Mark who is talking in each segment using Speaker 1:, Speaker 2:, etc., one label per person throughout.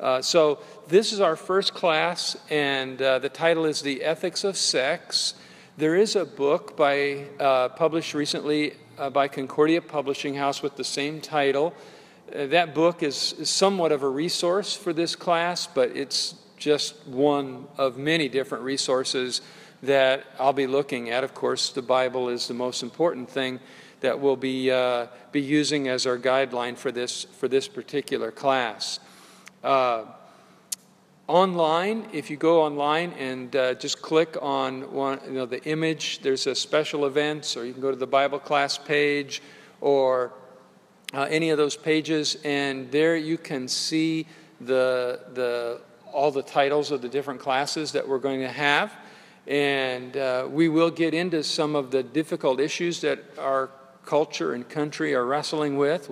Speaker 1: So this is our first class, and the title is The Ethics of Sex. There is a book published recently by Concordia Publishing House with the same title. That book is somewhat of a resource for this class, but it's just one of many different resources that I'll be looking at. Of course, the Bible is the most important thing that we'll be using as our guideline for this particular class. Online, if you go online and just click on the image, there's a special events, or you can go to the Bible class page or any of those pages, and there you can see all the titles of the different classes that we're going to have. And we will get into some of the difficult issues that our culture and country are wrestling with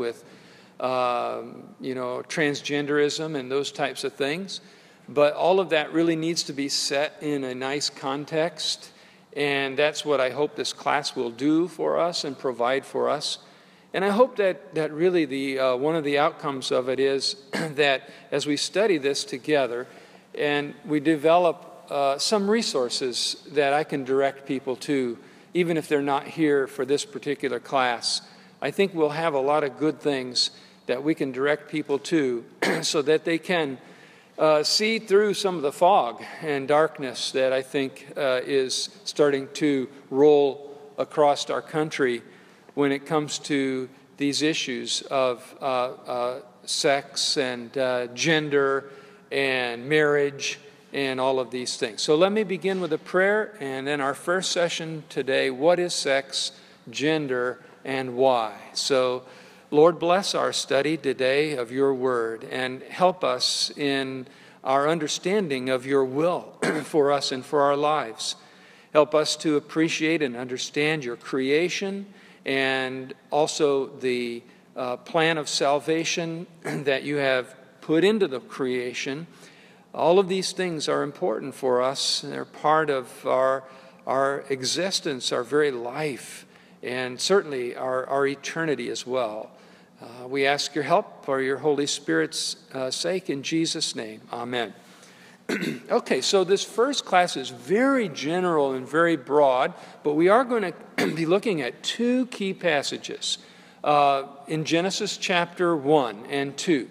Speaker 1: transgenderism and those types of things. But all of that really needs to be set in a nice context, and that's what I hope this class will do for us and provide for us. And I hope that really one of the outcomes of it is that as we study this together and we develop some resources that I can direct people to, even if they're not here for this particular class, I think we'll have a lot of good things that we can direct people to so that they can see through some of the fog and darkness that I think is starting to roll across our country when it comes to these issues of sex and gender and marriage and all of these things. So let me begin with a prayer, and then our first session today, what is sex, gender, and why? So Lord, bless our study today of your word and help us in our understanding of your will for us and for our lives. Help us to appreciate and understand your creation and also the plan of salvation that you have put into the creation. All of these things are important for us. They're part of our existence, our very life, and certainly our eternity as well. We ask your help for your Holy Spirit's sake in Jesus' name. Amen. Okay, so this first class is very general and very broad, but we are going to be looking at two key passages in Genesis chapter 1 and 2.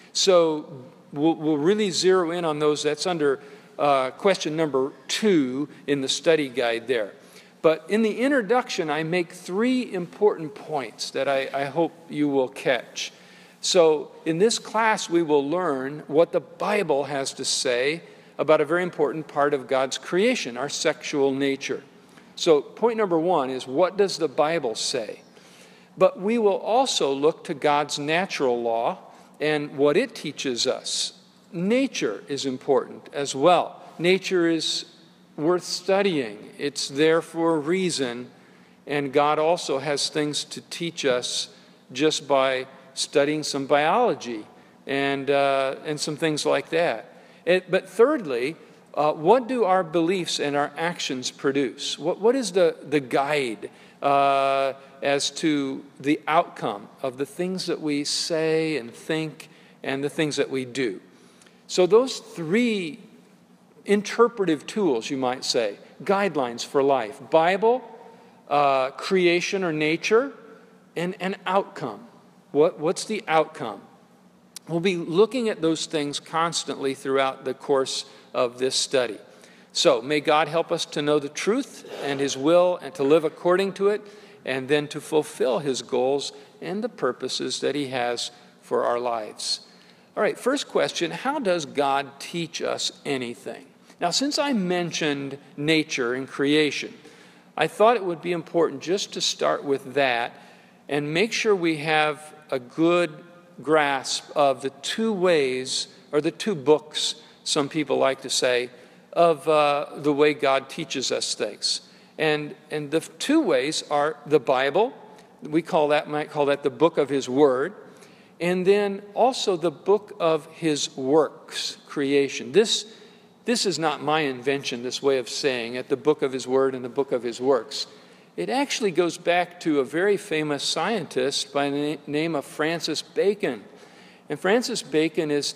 Speaker 1: So we'll really zero in on those. That's under question number 2 in the study guide there. But in the introduction, I make 3 important points that I hope you will catch. So in this class, we will learn what the Bible has to say about a very important part of God's creation, our sexual nature. So point number 1 is, what does the Bible say? But we will also look to God's natural law and what it teaches us. Nature is important as well. Nature is worth studying. It's there for a reason, and God also has things to teach us just by studying some biology and some things like that. But thirdly, what do our beliefs and our actions produce? What is the guide as to the outcome of the things that we say and think and the things that we do? So those 3 interpretive tools, you might say, guidelines for life: Bible, creation or nature, and an outcome. What's the outcome? We'll be looking at those things constantly throughout the course of this study. So may God help us to know the truth and his will and to live according to it, and then to fulfill his goals and the purposes that he has for our lives. All right, first question, how does God teach us anything? Now, since I mentioned nature and creation, I thought it would be important just to start with that and make sure we have a good grasp of the 2 ways, or the 2 books, some people like to say, of the way God teaches us things. And the 2 ways are the Bible. We might call that the book of his word. And then also the book of his works, creation. This is not my invention, this way of saying it, the book of his word and the book of his works. It actually goes back to a very famous scientist by the name of Francis Bacon. And Francis Bacon is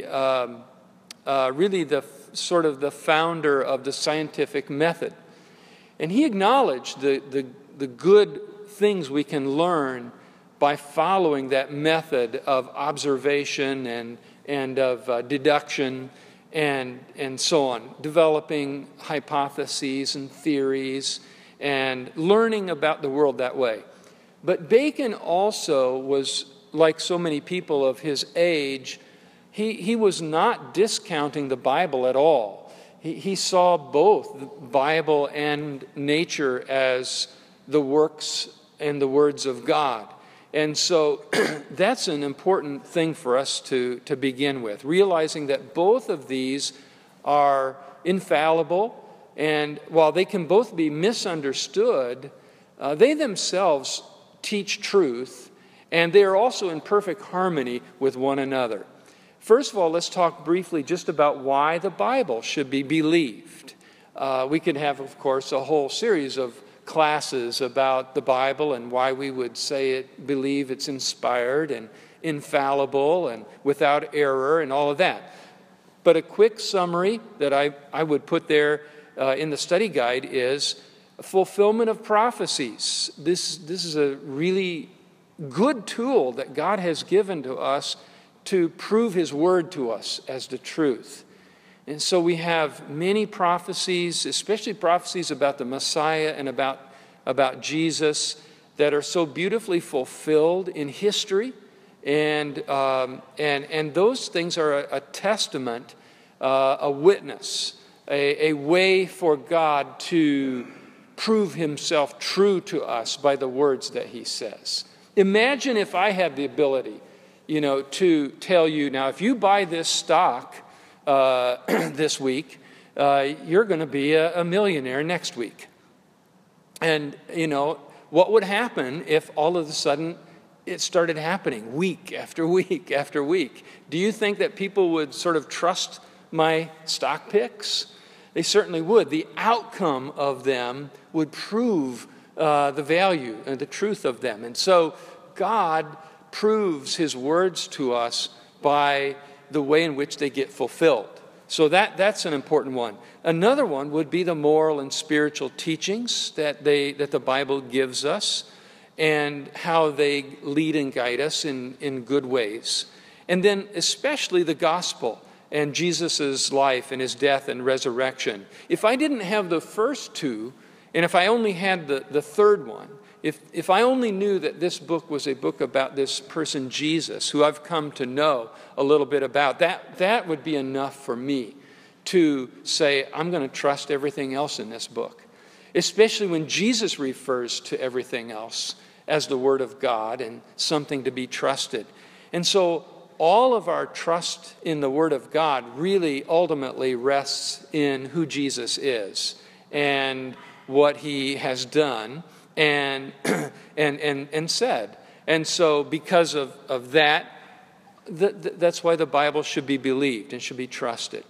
Speaker 1: really the sort of the founder of the scientific method. And he acknowledged the good things we can learn by following that method of observation and of deduction and so on, developing hypotheses and theories and learning about the world that way. But Bacon also was, like so many people of his age, he was not discounting the Bible at all. He saw both the Bible and nature as the works and the words of God. And so that's an important thing for us to begin with, realizing that both of these are infallible, and while they can both be misunderstood, they themselves teach truth, and they are also in perfect harmony with one another. First of all, let's talk briefly just about why the Bible should be believed. We could have, of course, a whole series of classes about the Bible and why we would believe it's inspired and infallible and without error and all of that. But a quick summary that I would put there in the study guide is fulfillment of prophecies. This is a really good tool that God has given to us to prove His word to us as the truth. And so we have many prophecies, especially prophecies about the Messiah and about Jesus, that are so beautifully fulfilled in history. And those things are a testament, a witness, a way for God to prove Himself true to us by the words that He says. Imagine if I had the ability, to tell you, now, if you buy this stock this week, you're going to be a millionaire next week. And, what would happen if all of a sudden it started happening week after week after week? Do you think that people would sort of trust my stock picks? They certainly would. The outcome of them would prove the value and the truth of them. And so God proves His words to us by the way in which they get fulfilled. So that's an important one. Another one would be the moral and spiritual teachings that the Bible gives us and how they lead and guide us in good ways. And then especially the gospel and Jesus' life and His death and resurrection. If I didn't have the first two, and if I only had the third one, if I only knew that this book was a book about this person Jesus, who I've come to know a little bit about, that would be enough for me to say, I'm going to trust everything else in this book. Especially when Jesus refers to everything else as the Word of God and something to be trusted. And so all of our trust in the Word of God really ultimately rests in who Jesus is and what He has done and said. And so because of that, that's why the Bible should be believed and should be trusted.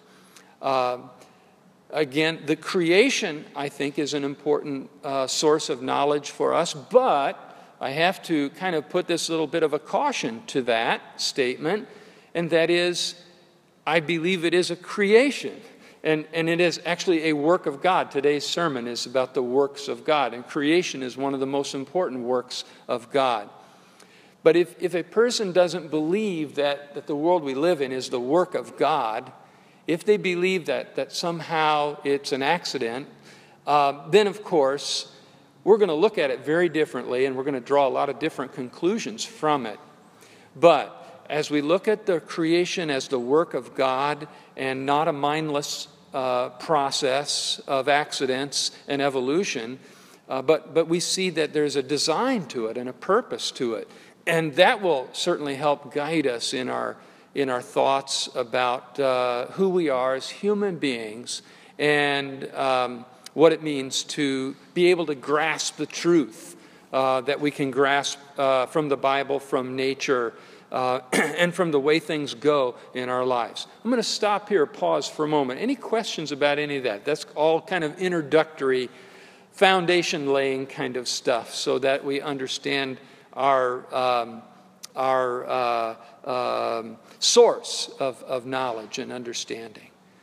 Speaker 1: Again, the creation, I think, is an important source of knowledge for us, but I have to kind of put this little bit of a caution to that statement, and that is, I believe it is a creation. And it is actually a work of God. Today's sermon is about the works of God, and creation is one of the most important works of God. But if a person doesn't believe that the world we live in is the work of God, if they believe that somehow it's an accident, then of course we're going to look at it very differently, and we're going to draw a lot of different conclusions from it. But as we look at the creation as the work of God and not a mindless process of accidents and evolution, but we see that there's a design to it and a purpose to it. And that will certainly help guide us in our thoughts about who we are as human beings and what it means to be able to grasp the truth that we can grasp from the Bible, from nature, and from the way things go in our lives. I'm going to stop here, pause for a moment. Any questions about any of that? That's all kind of introductory, foundation-laying kind of stuff so that we understand our source of knowledge and understanding.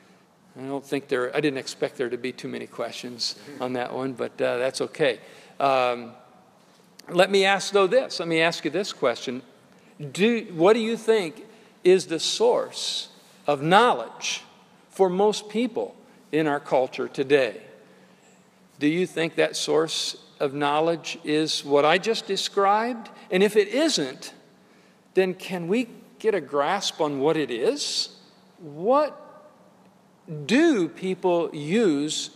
Speaker 1: I didn't expect there to be too many questions on that one, but that's okay. Let me ask you this question. What do you think is the source of knowledge for most people in our culture today? Do you think that source of knowledge is what I just described? And if it isn't, then can we get a grasp on what it is? What do people use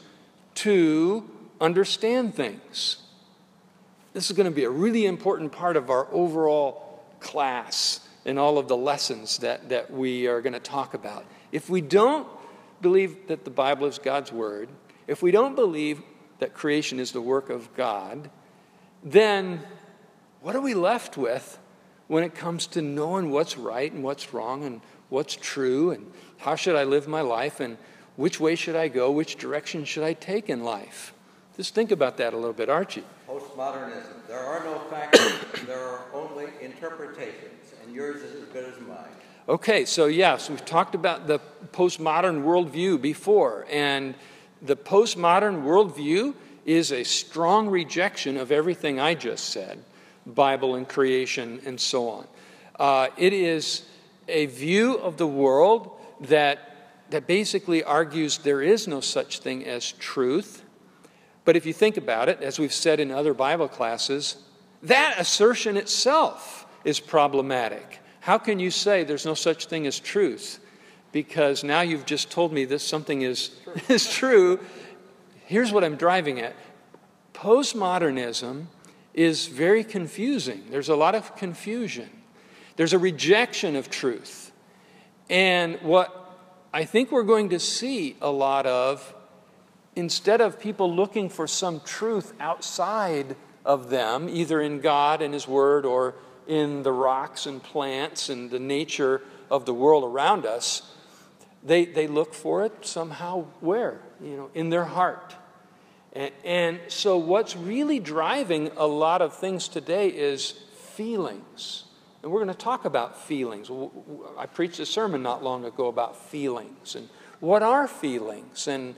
Speaker 1: to understand things? This is going to be a really important part of our overall class and all of the lessons that we are going to talk about. If we don't believe that the Bible is God's Word, if we don't believe that creation is the work of God, then what are we left with when it comes to knowing what's right and what's wrong and what's true and how should I live my life and which way should I go, which direction should I take in life? Just think about that a little bit, Archie.
Speaker 2: Postmodernism. There are no facts, there are only interpretations, and yours is as good as mine.
Speaker 1: Okay, so yes, we've talked about the postmodern worldview before, and the postmodern worldview is a strong rejection of everything I just said, Bible and creation and so on. It is a view of the world that basically argues there is no such thing as truth. But if you think about it, as we've said in other Bible classes, that assertion itself is problematic. How can you say there's no such thing as truth? Because now you've just told me this something is true. Here's what I'm driving at. Postmodernism is very confusing. There's a lot of confusion. There's a rejection of truth. And what I think we're going to see a lot of, instead of people looking for some truth outside of them, either in God and His Word or in the rocks and plants and the nature of the world around us, they look for it somehow where? In their heart. And so what's really driving a lot of things today is feelings. And we're going to talk about feelings. I preached a sermon not long ago about feelings. And what are feelings? And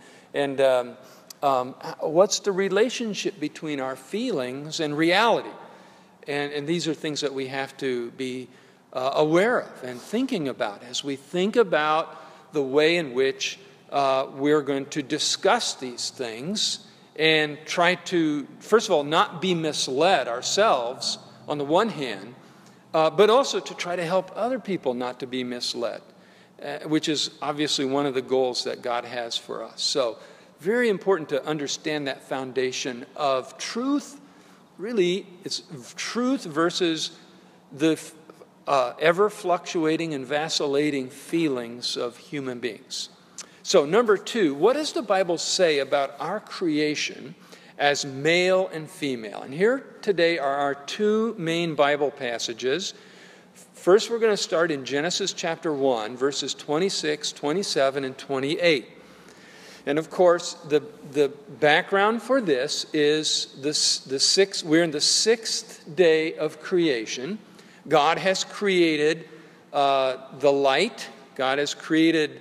Speaker 1: what's the relationship between our feelings and reality? And these are things that we have to be aware of and thinking about as we think about the way in which we're going to discuss these things and try to, first of all, not be misled ourselves on the one hand, but also to try to help other people not to be misled, which is obviously one of the goals that God has for us. So very important to understand that foundation of truth. Really, it's truth versus the ever-fluctuating and vacillating feelings of human beings. So, number 2, what does the Bible say about our creation as male and female? And here today are our 2 main Bible passages. First, we're going to start in Genesis chapter 1, verses 26, 27, and 28. And of course, the background for this is we're in the 6th day of creation. God has created the light. God has created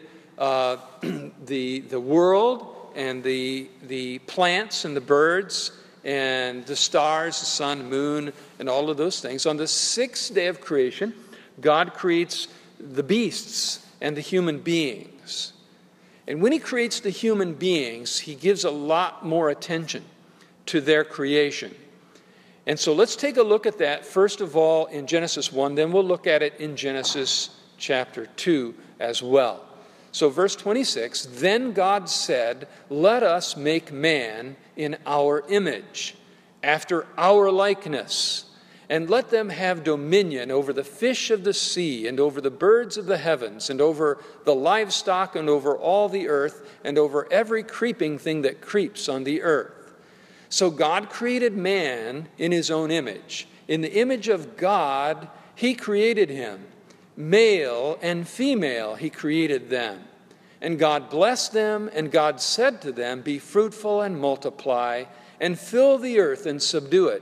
Speaker 1: the world and the plants and the birds and the stars, the sun, moon, and all of those things. On the 6th day of creation, God creates the beasts and the human beings. And when He creates the human beings, He gives a lot more attention to their creation. And so let's take a look at that, first of all, in Genesis 1, then we'll look at it in Genesis chapter 2 as well. So verse 26, then God said, let us make man in our image, after our likeness, and let them have dominion over the fish of the sea, and over the birds of the heavens, and over the livestock, and over all the earth, and over every creeping thing that creeps on the earth. So God created man in His own image. In the image of God, He created him. Male and female, He created them. And God blessed them, and God said to them, be fruitful and multiply, and fill the earth and subdue it,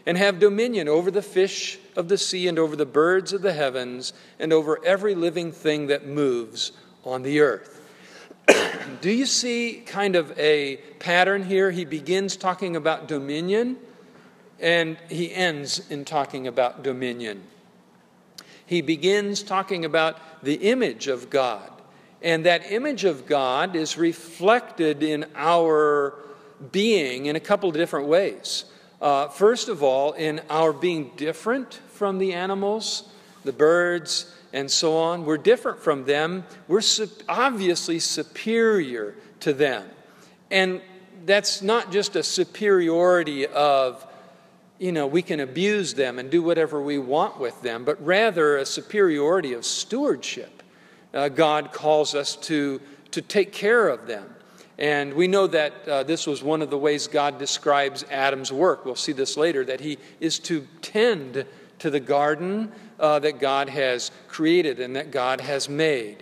Speaker 1: and have dominion over the fish of the sea and over the birds of the heavens and over every living thing that moves on the earth. Do you see kind of a pattern here? He begins talking about dominion, and he ends in talking about dominion. He begins talking about the image of God, and that image of God is reflected in our being in a couple of different ways. First of all, in our being different from the animals, the birds, and so on. We're different from them. We're obviously superior to them. And that's not just a superiority of, we can abuse them and do whatever we want with them, but rather a superiority of stewardship. God calls us to take care of them. And we know that this was one of the ways God describes Adam's work. We'll see this later, that he is to tend to the garden that God has created and that God has made.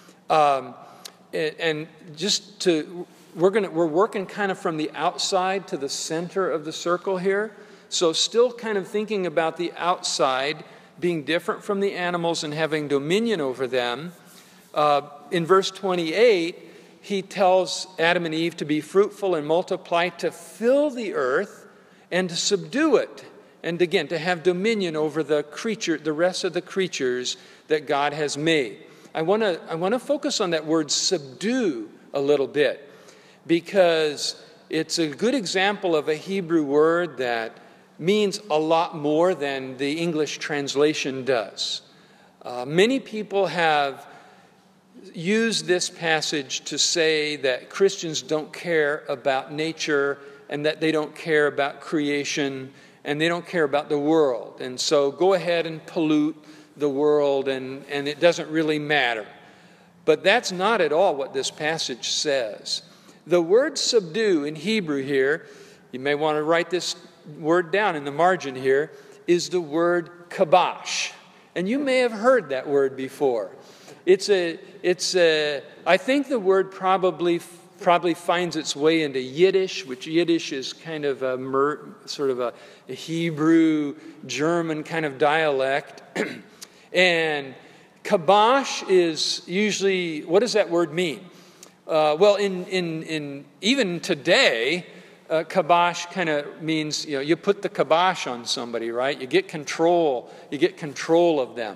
Speaker 1: And just we're working kind of from the outside to the center of the circle here. So still kind of thinking about the outside being different from the animals and having dominion over them. In verse 28, he tells Adam and Eve to be fruitful and multiply, to fill the earth and to subdue it. And again, to have dominion over the rest of the creatures that God has made. I want to focus on that word subdue a little bit, because it's a good example of a Hebrew word that means a lot more than the English translation does. Many people have used this passage to say that Christians don't care about nature and that they don't care about creation and they don't care about the world. And so go ahead and pollute the world and it doesn't really matter. But that's not at all what this passage says. The word subdue in Hebrew here, you may want to write this word down in the margin here, is the word kabash. And you may have heard that word before. I think the word probably finds its way into Yiddish, which Yiddish is kind of sort of a Hebrew, German kind of dialect. And kabash is usually, what does that word mean? Well, in even today, kabash kind of means, you put the kibosh on somebody, right? You get control of them.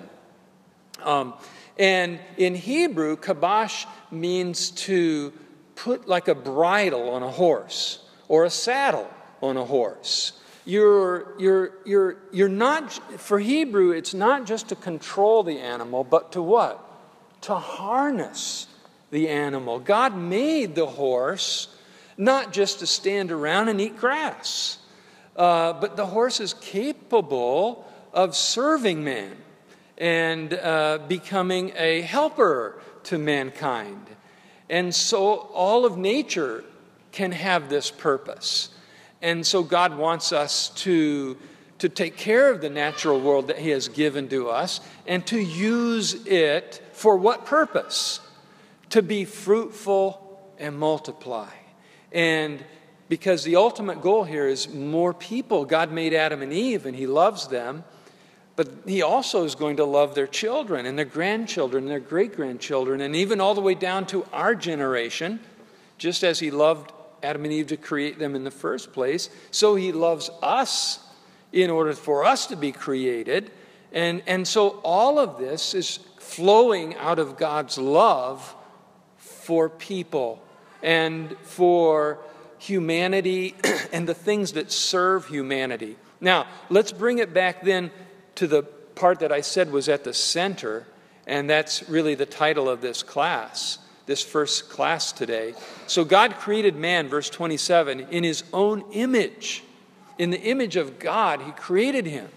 Speaker 1: And in Hebrew, kabash means to put like a bridle on a horse or a saddle on a horse. You're not, for Hebrew, it's not just to control the animal, but to what? To harness the animal. God made the horse not just to stand around and eat grass, but the horse is capable of serving man and becoming a helper to mankind. And so all of nature can have this purpose. And so God wants us to take care of the natural world that He has given to us and to use it for what purpose? To be fruitful and multiply. And because the ultimate goal here is more people. God made Adam and Eve and He loves them. But He also is going to love their children and their grandchildren and their great-grandchildren and even all the way down to our generation. Just as He loved Adam and Eve to create them in the first place, so He loves us in order for us to be created. And so all of this is flowing out of God's love for people and for humanity and the things that serve humanity. Now, let's bring it back then to the part that I said was at the center, and that's really the title of this class, this first class today. So God created man, verse 27, in His own image. In the image of God, He created him.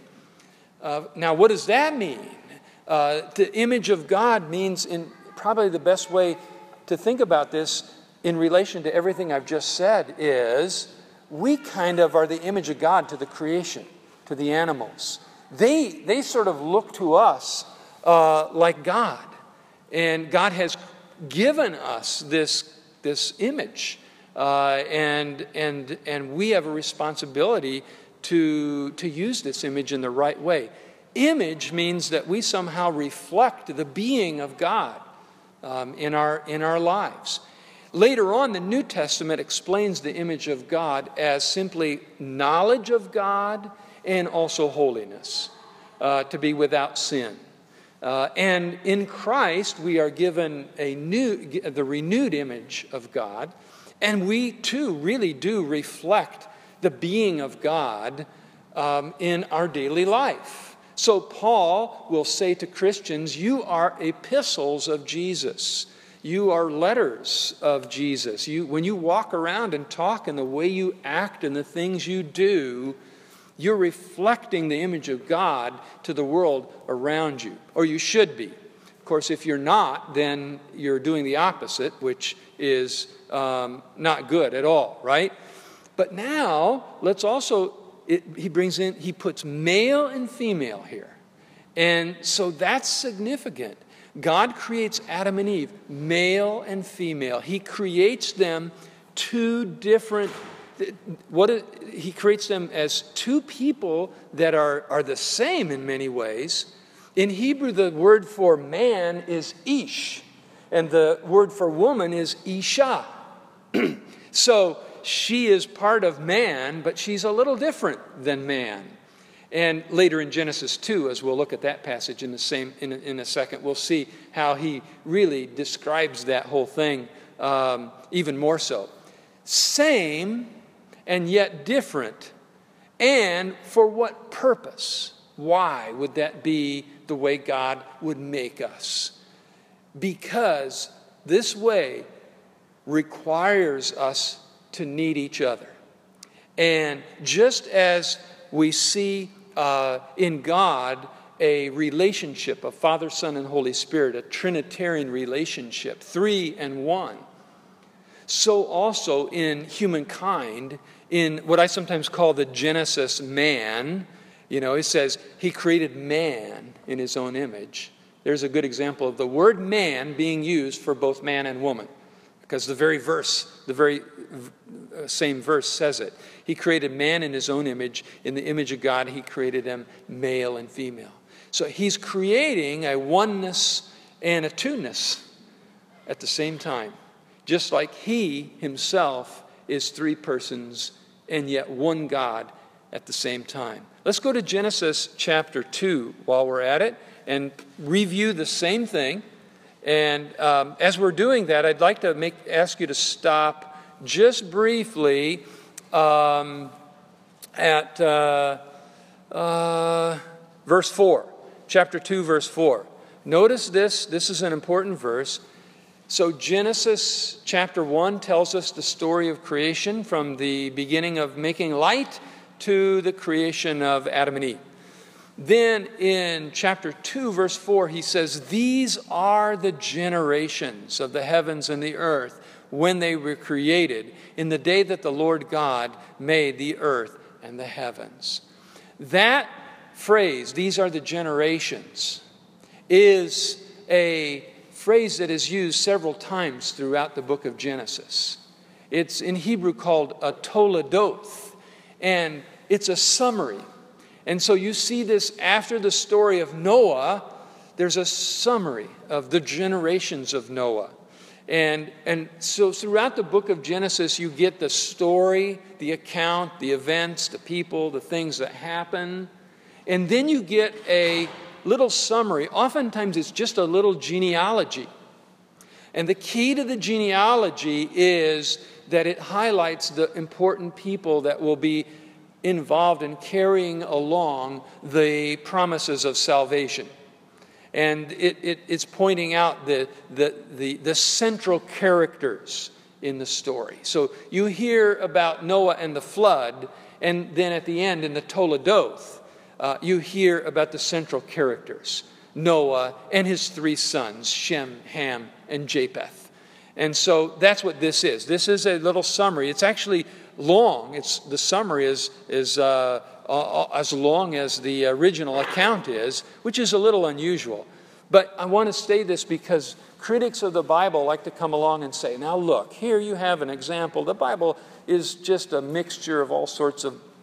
Speaker 1: Now, what does that mean? The image of God means, in probably the best way to think about this in relation to everything I've just said, is we kind of are the image of God to the creation, to the animals. They sort of look to us like God. And God has given us this image. And we have a responsibility to use this image in the right way. Image means that we somehow reflect the being of God in our lives. Later on, the New Testament explains the image of God as simply knowledge of God and also holiness, to be without sin. And in Christ, we are given the renewed image of God, and we too really do reflect the being of God in our daily life. So Paul will say to Christians, you are epistles of Jesus. You are letters of Jesus. When you walk around and talk and the way you act and the things you do, you're reflecting the image of God to the world around you, or you should be. Of course, if you're not, then you're doing the opposite, which is not good at all, right? But now, let's also, he puts male and female here. And so that's significant. God creates Adam and Eve, male and female. He creates them he creates them as two people that are the same in many ways. In Hebrew, the word for man is ish, and the word for woman is isha. So she is part of man, but she's a little different than man. And later in Genesis 2, as we'll look at that passage in a second, we'll see how he really describes that whole thing even more so. Same and yet different. And for what purpose? Why would that be the way God would make us? Because this way requires us to need each other. And just as we see in God a relationship of Father, Son, and Holy Spirit, a Trinitarian relationship, 3 and 1, so also in humankind, in what I sometimes call the Genesis man, it says he created man in his own image. There's a good example of the word man being used for both man and woman, because the very same verse says it. He created man in his own image. In the image of God, he created them male and female. So he's creating a oneness and a two-ness at the same time. Just like he himself is 3 persons and yet one God at the same time. Let's go to Genesis chapter 2 while we're at it and review the same thing. And as we're doing that, I'd like to ask you to stop just briefly at verse 4. Chapter 2, verse 4. Notice this. This is an important verse. So Genesis chapter 1 tells us the story of creation from the beginning of making light to the creation of Adam and Eve. Then in chapter 2, verse 4, he says, these are the generations of the heavens and the earth when they were created in the day that the Lord God made the earth and the heavens. That phrase, these are the generations, is a phrase that is used several times throughout the book of Genesis. It's in Hebrew called a toledoth, and it's a summary. And so you see this after the story of Noah, there's a summary of the generations of Noah. And so throughout the book of Genesis, you get the story, the account, the events, the people, the things that happen. And then you get a little summary. Oftentimes it's just a little genealogy. And the key to the genealogy is that it highlights the important people that will be involved in carrying along the promises of salvation. And it's pointing out the central characters in the story. So you hear about Noah and the flood, and then at the end in the Toledoth, you hear about the central characters, Noah and his 3 sons, Shem, Ham, and Japheth. And so that's what this is. This is a little summary. It's actually long. The summary is as long as the original account is, which is a little unusual. But I want to say this because critics of the Bible like to come along and say, now look, here you have an example. The Bible is just a mixture of all sorts of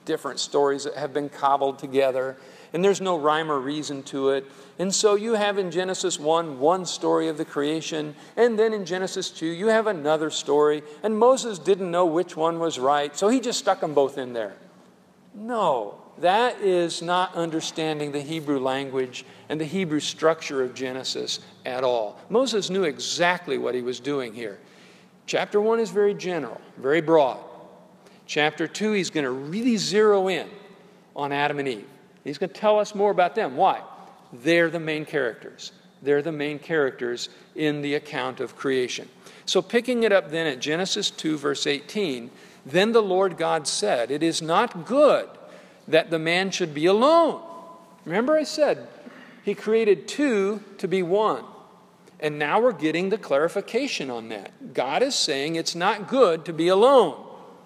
Speaker 1: different stories that have been cobbled together, and there's no rhyme or reason to it. And so you have in Genesis 1, one story of the creation, and then in Genesis 2, you have another story, and Moses didn't know which one was right, so he just stuck them both in there. No, that is not understanding the Hebrew language and the Hebrew structure of Genesis at all. Moses knew exactly what he was doing here. Chapter 1 is very general, very broad. Chapter 2, he's going to really zero in on Adam and Eve. He's going to tell us more about them. Why? They're the main characters. They're the main characters in the account of creation. So picking it up then at Genesis 2, verse 18, then the Lord God said, "It is not good that the man should be alone." Remember I said, he created two to be one. And now we're getting the clarification on that. God is saying it's not good to be alone.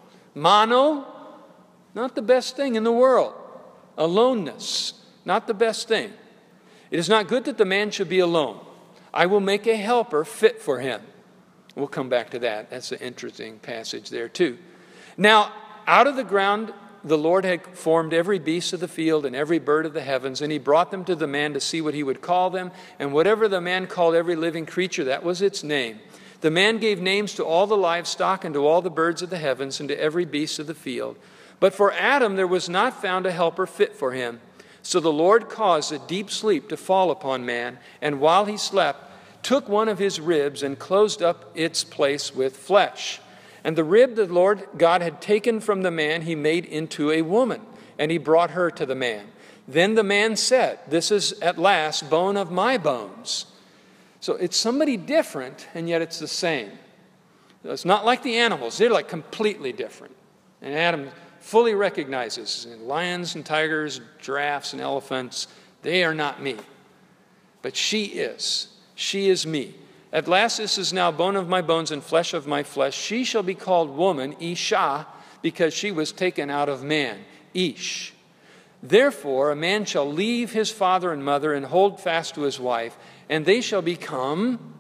Speaker 1: Mono, not the best thing in the world. Aloneness, not the best thing. It is not good that the man should be alone. I will make a helper fit for him. We'll come back to that. That's an interesting passage there too. Now, out of the ground, the Lord had formed every beast of the field and every bird of the heavens, and he brought them to the man to see what he would call them. And whatever the man called every living creature, that was its name. The man gave names to all the livestock and to all the birds of the heavens and to every beast of the field. But for Adam there was not found a helper fit for him. So the Lord caused a deep sleep to fall upon man, and while he slept, took one of his ribs and closed up its place with flesh. And the rib the Lord God had taken from the man he made into a woman, and he brought her to the man. Then the man said, "This is at last bone of my bones." So it's somebody different, and yet it's the same. It's not like the animals. They're like completely different. And Adam fully recognizes lions and tigers, giraffes and elephants, they are not me. But she is. She is me. At last this is now bone of my bones and flesh of my flesh. She shall be called woman, Isha, because she was taken out of man, Ish. Therefore a man shall leave his father and mother and hold fast to his wife, and they shall become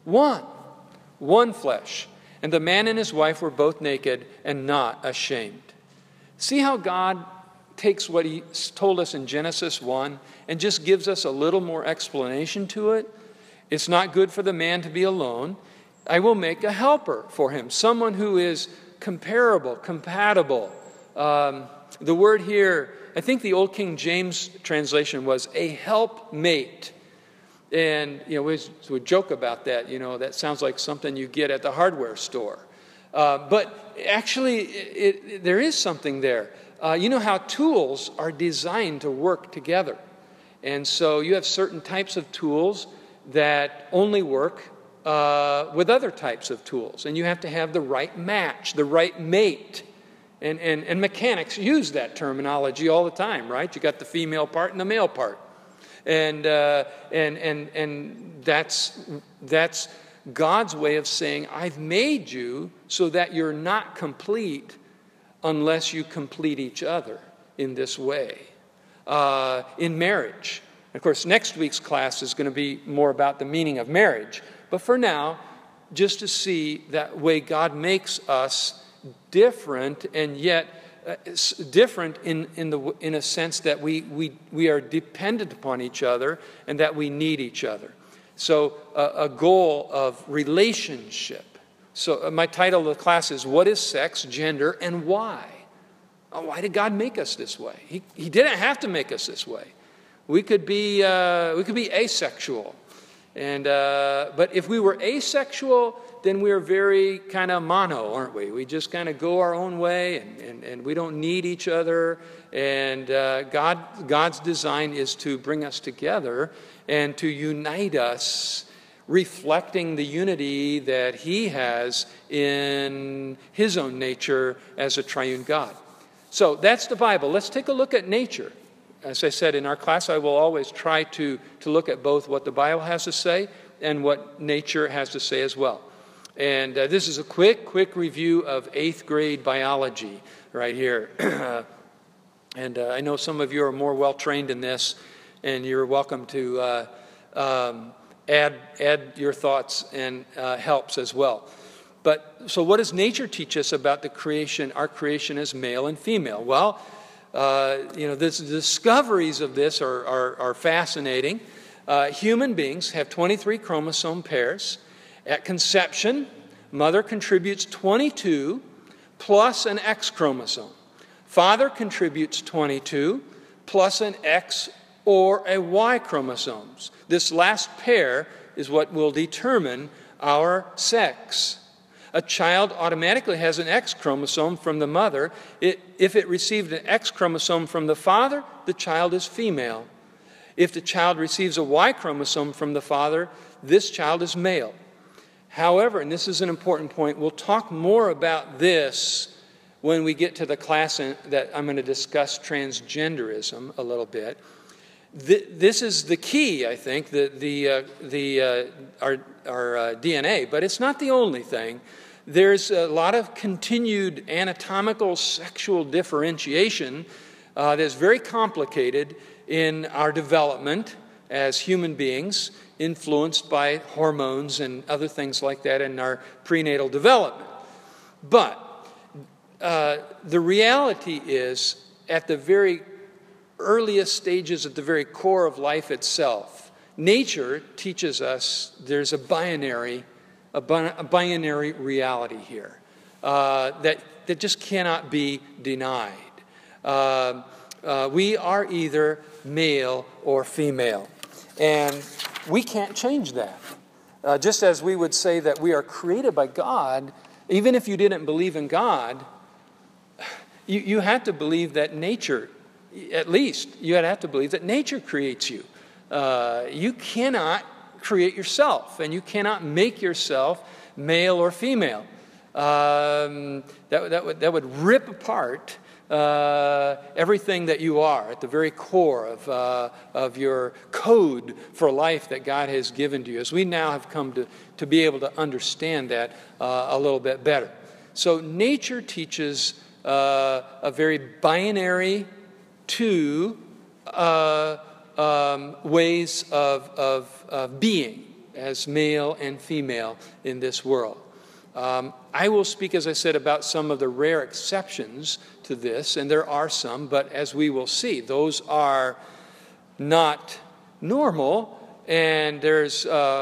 Speaker 1: one flesh. And the man and his wife were both naked and not ashamed. See how God takes what he told us in Genesis 1 and just gives us a little more explanation to it? It's not good for the man to be alone. I will make a helper for him, someone who is comparable, compatible. The word here, I think the Old King James translation was a helpmate. And, we joke about that. That sounds like something you get at the hardware store. But actually, there is something there. You know how tools are designed to work together. And so you have certain types of tools that only work with other types of tools. And you have to have the right match, the right mate. And mechanics use that terminology all the time, right? You got the female part and the male part. And that's God's way of saying, I've made you so that you're not complete unless you complete each other in this way. In marriage. Of course, next week's class is going to be more about the meaning of marriage. But for now, just to see that way God makes us different, and yet different in a sense that we are dependent upon each other and that we need each other. So a goal of relationship. So my title of the class is What is Sex, Gender, and Why? Why did God make us this way? He didn't have to make us this way. We could be asexual. But if we were asexual, then we're very kind of mono, aren't we? We just kind of go our own way, and we don't need each other. And God's design is to bring us together and to unite us, reflecting the unity that He has in His own nature as a triune God. So that's the Bible. Let's take a look at nature. As I said, in our class, I will always try to look at both what the Bible has to say and what nature has to say as well. And this is a quick review of 8th grade biology right here. And I know some of you are more well-trained in this, and you're welcome to add your thoughts and helps as well. But so what does nature teach us about the creation, our creation as male and female? Well, The discoveries of this are fascinating. Human beings have 23 chromosome pairs. At conception, mother contributes 22 plus an X chromosome. Father contributes 22 plus an X or a Y chromosomes. This last pair is what will determine our sex. A child automatically has an X chromosome from the mother. If it received an X chromosome from the father, the child is female. If the child receives a Y chromosome from the father, this child is male. However, and this is an important point, we'll talk more about this when we get to the class that I'm going to discuss transgenderism a little bit. This is the key, I think, our DNA, but it's not the only thing. There's a lot of continued anatomical sexual differentiation that's very complicated in our development as human beings, influenced by hormones and other things like that in our prenatal development. But the reality is, at the very earliest stages, at the very core of life itself, nature teaches us there's a binary reality here that just cannot be denied. We are either male or female, and we can't change that. Just as we would say that we are created by God, even if you didn't believe in God, you had to believe that nature, at least, you had to believe that nature creates you. You cannot create yourself, and you cannot make yourself male or female. That would rip apart everything that you are at the very core of your code for life that God has given to you, as we now have come to be able to understand that a little bit better. So nature teaches a very binary two ways of being as male and female in this world. I will speak, as I said, about some of the rare exceptions to this, and there are some, but as we will see, those are not normal, and there's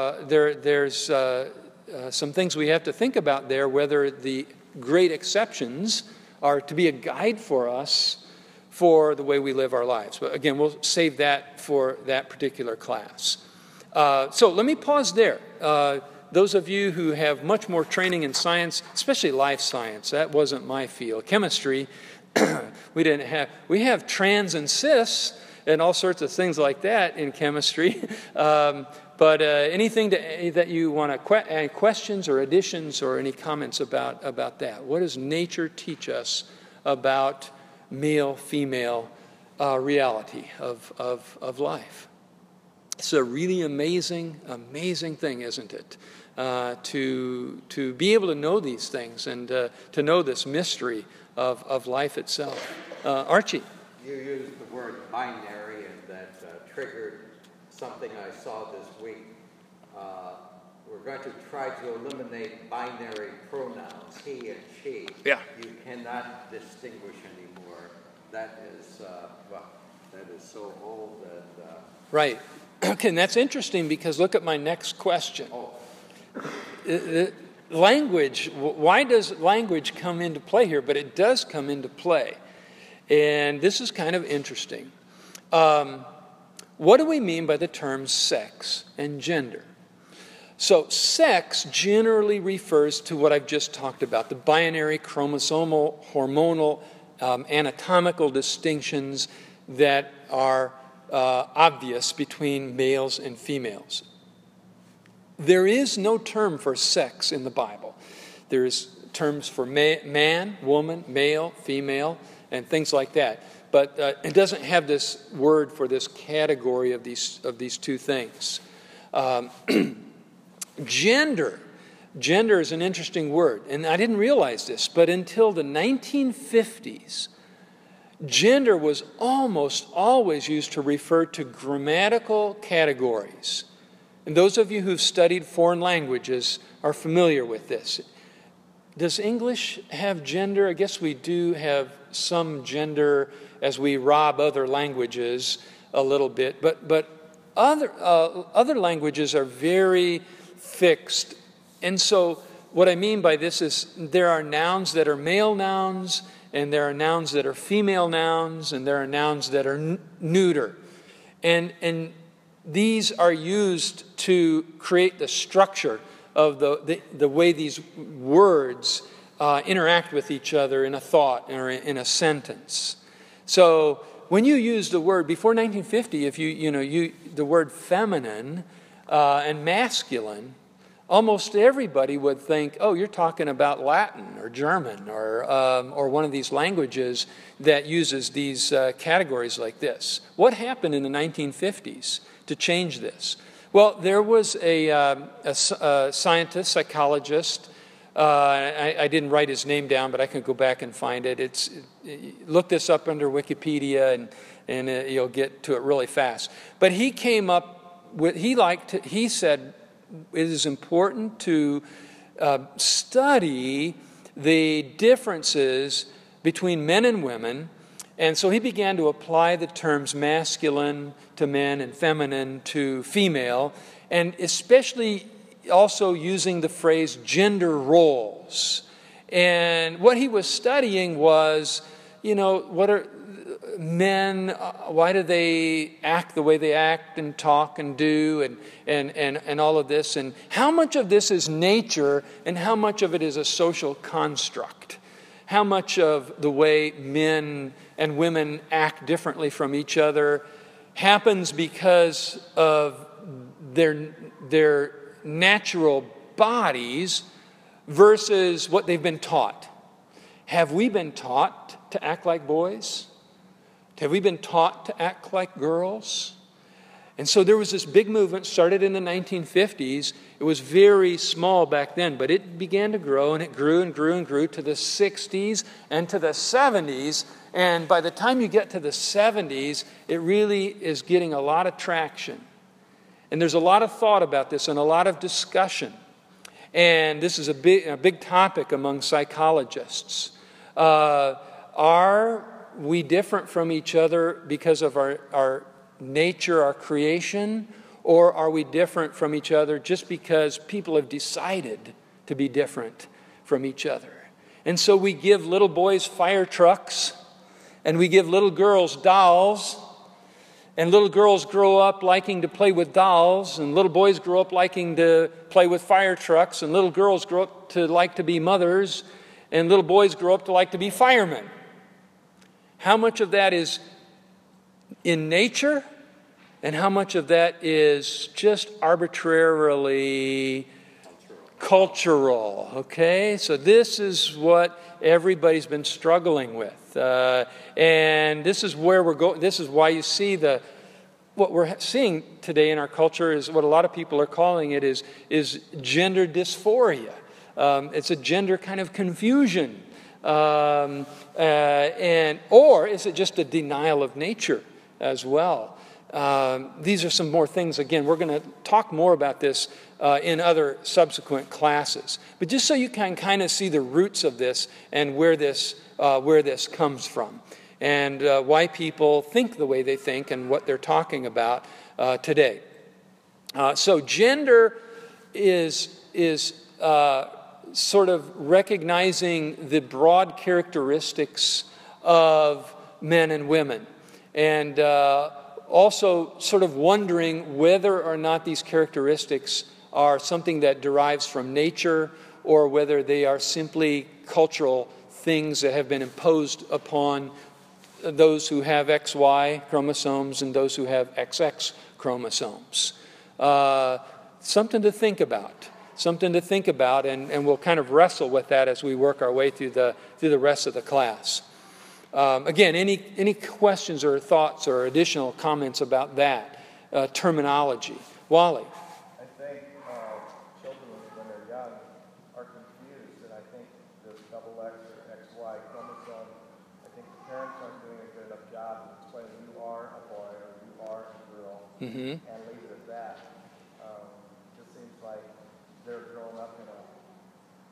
Speaker 1: some things we have to think about there, whether the great exceptions are to be a guide for us for the way we live our lives. But again, we'll save that for that particular class. So let me pause there. Those of you who have much more training in science, especially life science, that wasn't my field. Chemistry, we have trans and cis and all sorts of things like that in chemistry. But anything that you want to add questions or additions or any comments about that? What does nature teach us about male-female reality of life? It's a really amazing thing, isn't it? To be able to know these things and to know this mystery of life itself. Archie.
Speaker 2: You used the word binary, and that triggered something I saw this week. We're going to try to eliminate binary pronouns, he and she.
Speaker 1: Yeah.
Speaker 2: You cannot distinguish anymore. That is, that is so old and...
Speaker 1: Right. Okay, and that's interesting because look at my next question. Language, why does language come into play here? But it does come into play. And this is kind of interesting. What do we mean by the terms sex and gender? So sex generally refers to what I've just talked about, the binary chromosomal, hormonal, anatomical distinctions that are obvious between males and females. There is no term for sex in the Bible. There's terms for man, woman, male, female, and things like that. But it doesn't have this word for this category of these two things. Gender is an interesting word, and I didn't realize this, but until the 1950s, gender was almost always used to refer to grammatical categories. And those of you who've studied foreign languages are familiar with this. does English have gender? I guess we do have some gender as we rob other languages a little bit, but other languages are very fixed. And so what I mean by this is there are nouns that are male nouns, and there are nouns that are female nouns, and there are nouns that are neuter. And these are used to create the structure of the way these words interact with each other in a thought or in a sentence. So when you use the word, before 1950, if the word feminine and masculine, almost everybody would think, oh, you're talking about Latin or German or one of these languages that uses these categories like this. What happened in the 1950s to change this? Well, there was a scientist, psychologist. I didn't write his name down, but I can go back and find it. Look this up under Wikipedia, and you'll get to it really fast. But he came up with, he said it is important to study the differences between men and women. And so he began to apply the terms masculine to men and feminine to female, and especially also using the phrase gender roles. And what he was studying was, what are men, why do they act the way they act and talk and do and all of this, and how much of this is nature and how much of it is a social construct? How much of the way men and women act differently from each other happens because of their natural bodies versus what they've been taught? Have we been taught to act like boys? Have we been taught to act like girls? And so there was this big movement, started in the 1950s. It was very small back then, but it began to grow, and it grew and grew and grew to the 60s and to the 70s. And by the time you get to the 70s, it really is getting a lot of traction. And there's a lot of thought about this and a lot of discussion. And this is a big topic among psychologists. Are we different from each other because of our nature, our creation, or are we different from each other just because people have decided to be different from each other? And so we give little boys fire trucks, and we give little girls dolls, and little girls grow up liking to play with dolls, and little boys grow up liking to play with fire trucks, and little girls grow up to like to be mothers, and little boys grow up to like to be firemen. How much of that is in nature, and how much of that is just arbitrarily cultural? Okay, so this is what everybody's been struggling with, and this is where we're going. This is why you see what we're seeing today in our culture is what a lot of people are calling it is gender dysphoria. It's a gender kind of confusion. Or is it just a denial of nature as well? These are some more things. Again, we're going to talk more about this in other subsequent classes. But just so you can kind of see the roots of this and where this comes from, and why people think the way they think and what they're talking about today. So gender is sort of recognizing the broad characteristics of men and women, and also sort of wondering whether or not these characteristics are something that derives from nature or whether they are simply cultural things that have been imposed upon those who have XY chromosomes and those who have XX chromosomes. Something to think about. And we'll kind of wrestle with that as we work our way through the rest of the class. Again, any questions or thoughts or additional comments about that terminology? Wally?
Speaker 3: I think children, when they're young, are confused, and I think the double X or XY chromosome, I think the parents aren't doing a good enough job of explaining you are a boy or you are a girl, and leave it at that. It just seems like they're growing up in a society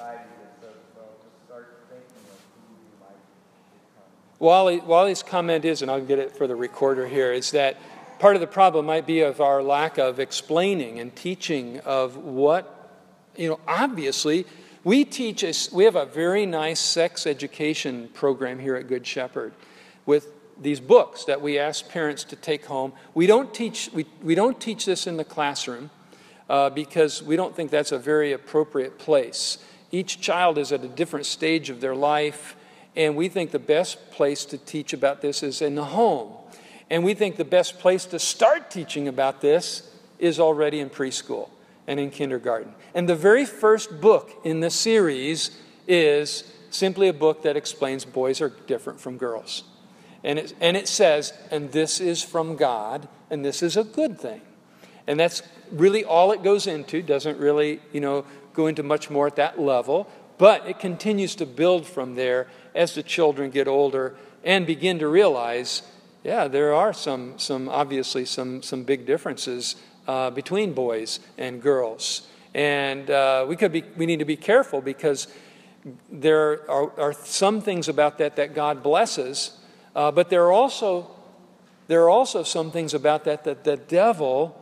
Speaker 3: society that says, well, just start thinking of who you might become.
Speaker 1: Wally's comment is, and I'll get it for the recorder here, is that part of the problem might be of our lack of explaining and teaching of what, obviously, we have a very nice sex education program here at Good Shepherd with these books that we ask parents to take home. We don't teach this in the classroom because we don't think that's a very appropriate place. Each child is at a different stage of their life, and we think the best place to teach about this is in the home. And we think the best place to start teaching about this is already in preschool and in kindergarten. And the very first book in the series is simply a book that explains boys are different from girls. And it says, and this is from God, and this is a good thing. And that's really all it goes into. Doesn't really, go into much more at that level. But it continues to build from there as the children get older and begin to realize, yeah, there are some obviously some big differences between boys and girls. And we need to be careful because there are some things about that God blesses, but there are also some things about that the devil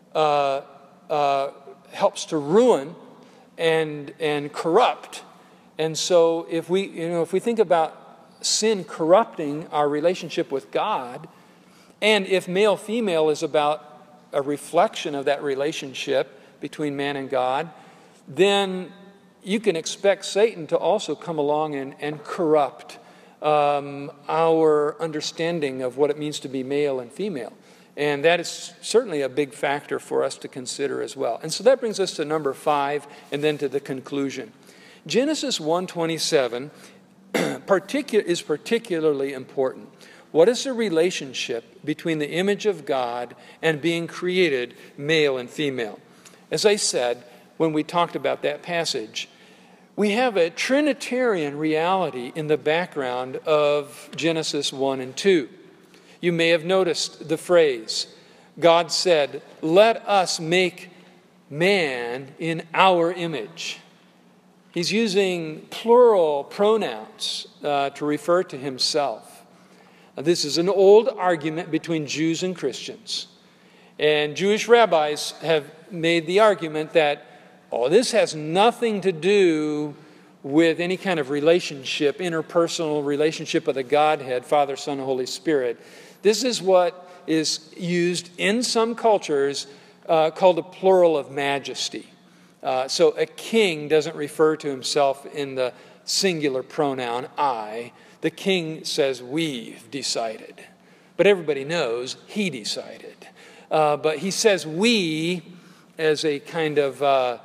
Speaker 1: helps to ruin and corrupt. And so if we think about sin corrupting our relationship with God, and if male-female is about a reflection of that relationship between man and God, then you can expect Satan to also come along and corrupt our understanding of what it means to be male and female. And that is certainly a big factor for us to consider as well. And so that brings us to number 5 and then to the conclusion. Genesis 1:27 is particularly important. What is the relationship between the image of God and being created male and female? As I said, when we talked about that passage, we have a Trinitarian reality in the background of Genesis 1 and 2. You may have noticed the phrase, God said, "Let us make man in our image." He's using plural pronouns to refer to himself. This is an old argument between Jews and Christians. And Jewish rabbis have made the argument that, this has nothing to do with any kind of relationship, interpersonal relationship of the Godhead, Father, Son, and Holy Spirit. This is what is used in some cultures called a plural of majesty. So a king doesn't refer to himself in the singular pronoun I. The king says, we've decided. But everybody knows he decided. But he says we as a kind of,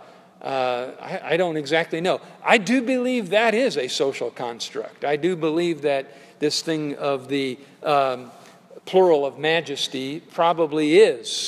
Speaker 1: I don't exactly know. I do believe that is a social construct. I do believe that this thing of the plural of majesty probably is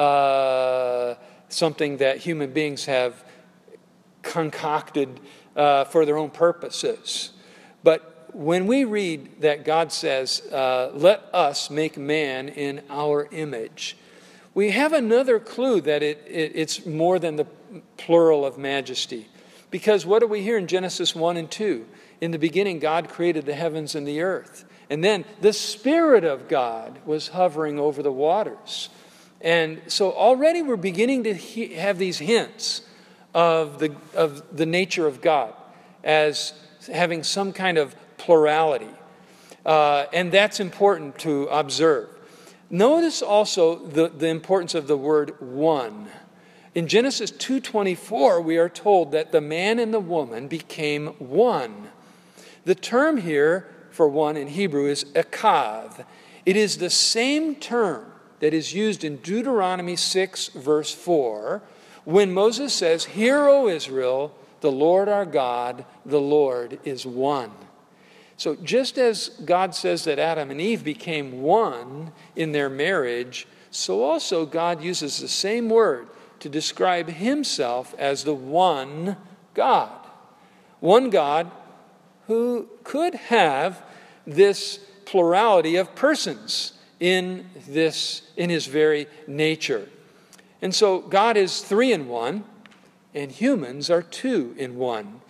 Speaker 1: something that human beings have concocted for their own purposes. But when we read that God says, let us make man in our image, we have another clue that it's more than the plural of majesty. Because what do we hear in Genesis 1 and 2? In the beginning, God created the heavens and the earth. And then the Spirit of God was hovering over the waters. And so already we're beginning to have these hints of the nature of God as having some kind of plurality. And that's important to observe. Notice also the importance of the word one. In Genesis 2:24, we are told that the man and the woman became one. The term here for one in Hebrew is ekav. It is the same term that is used in Deuteronomy 6, verse 4, when Moses says, "Hear, O Israel, the Lord our God, the Lord is one." So just as God says that Adam and Eve became one in their marriage, so also God uses the same word to describe himself as the one God. One God who could have this plurality of persons in his very nature. And so God is 3 in 1, and humans are 2 in 1.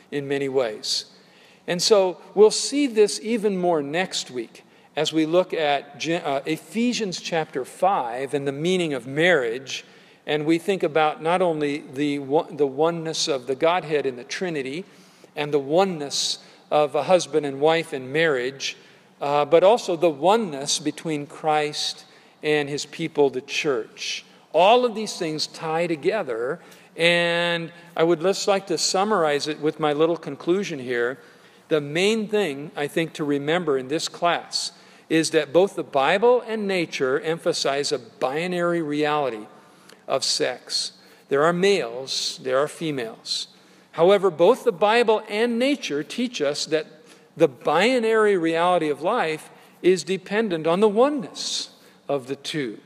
Speaker 1: in many ways. And so we'll see this even more next week as we look at Ephesians chapter 5 and the meaning of marriage. And we think about not only the oneness of the Godhead in the Trinity and the oneness of a husband and wife in marriage, but also the oneness between Christ and his people, the church. All of these things tie together, and I would just like to summarize it with my little conclusion here. The main thing, I think, to remember in this class is that both the Bible and nature emphasize a binary reality of sex. There are males, there are females. However, both the Bible and nature teach us that the binary reality of life is dependent on the oneness of the two.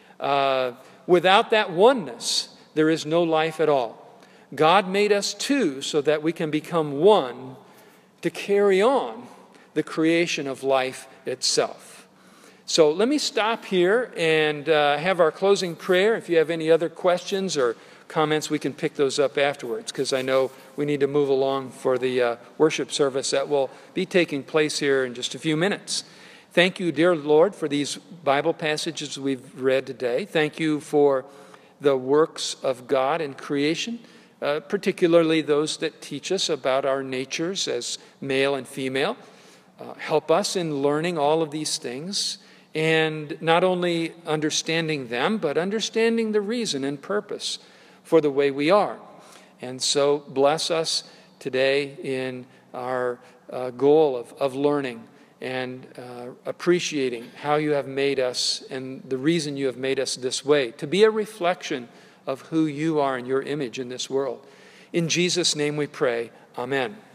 Speaker 1: Without that oneness, there is no life at all. God made us two so that we can become one to carry on the creation of life itself. So let me stop here and have our closing prayer. If you have any other questions or comments, we can pick those up afterwards, because I know we need to move along for the worship service that will be taking place here in just a few minutes. Thank you, dear Lord, for these Bible passages we've read today. Thank you for the works of God in creation, particularly those that teach us about our natures as male and female. Help us in learning all of these things, and not only understanding them, but understanding the reason and purpose for the way we are. And so bless us today in our goal of learning and appreciating how you have made us and the reason you have made us this way, to be a reflection of who you are in your image in this world. In Jesus' name we pray, amen.